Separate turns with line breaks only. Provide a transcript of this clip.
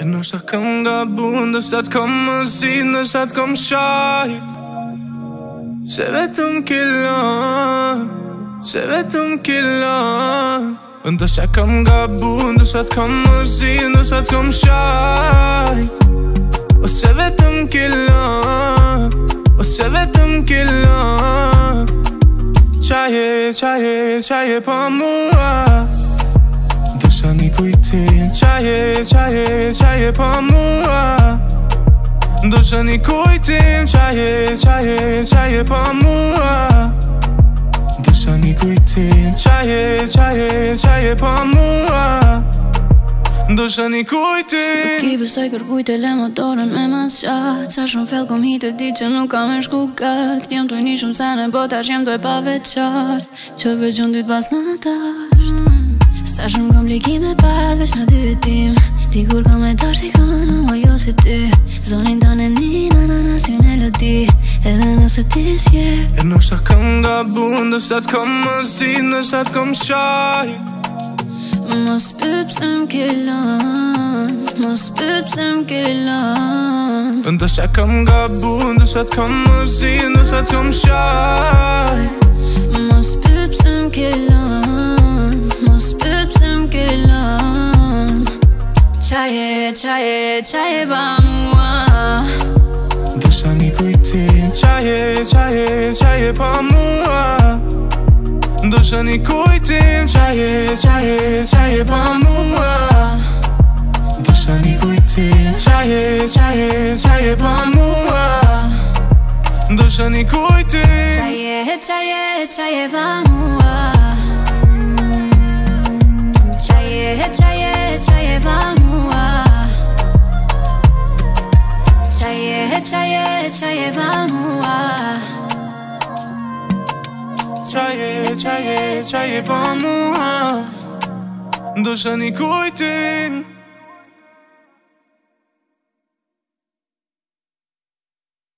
ndoshta kam gabu, ndoshta t'kom mërzit, ndoshta t'kom shajt. Se vetëm killan ndoshta kam gabu, ndoshta t'kom mërzit, ndoshta t'kom shajt. Ose vetëm killan Qaje pa mua, ndoshta një kujtim. Qaje pa mua, ndoshta një kujtim. Qaje pa mua, ndoshta një kujtim. Qaje pa mua, ndoshta një kujtim.
Ki besoj kërkujt e le motorën me mas qatë. Sa shumë fell kom hitë di që nuk kam e shku kat. Jem t'oj një shumë sene, po tash jem t'oj pa veçart. Që veçon dyt pas natasht. Sa shumë komplikime pat, veç në dy e tim. Ti kur kam e tash t'i kana, ma jo si ty. Zonin tane një na si melodi. Edhe nëse ti s'je.
E ndoshta kam gabu, ndoshta t'kom mërzit, ndoshta t'kom shajt.
Mos pyet pse m'kellan,
ndoshta kam gabu, ndoshta t'kom mërzit, ndoshta t'kom shajt.
Mos pyet pse m'kellan, Qaje pa mua,
ndoshta një kujtim. Qaje pa mua, ndoshta një kujtim. Qaje pa mua, ndoshta një kujtim. Qaje pa mua, ndoshta një kujtim.
Qaje pa mua, qaje pa mua, qaje pa mua.
Qaje pa mua, ndoshta një kujtim.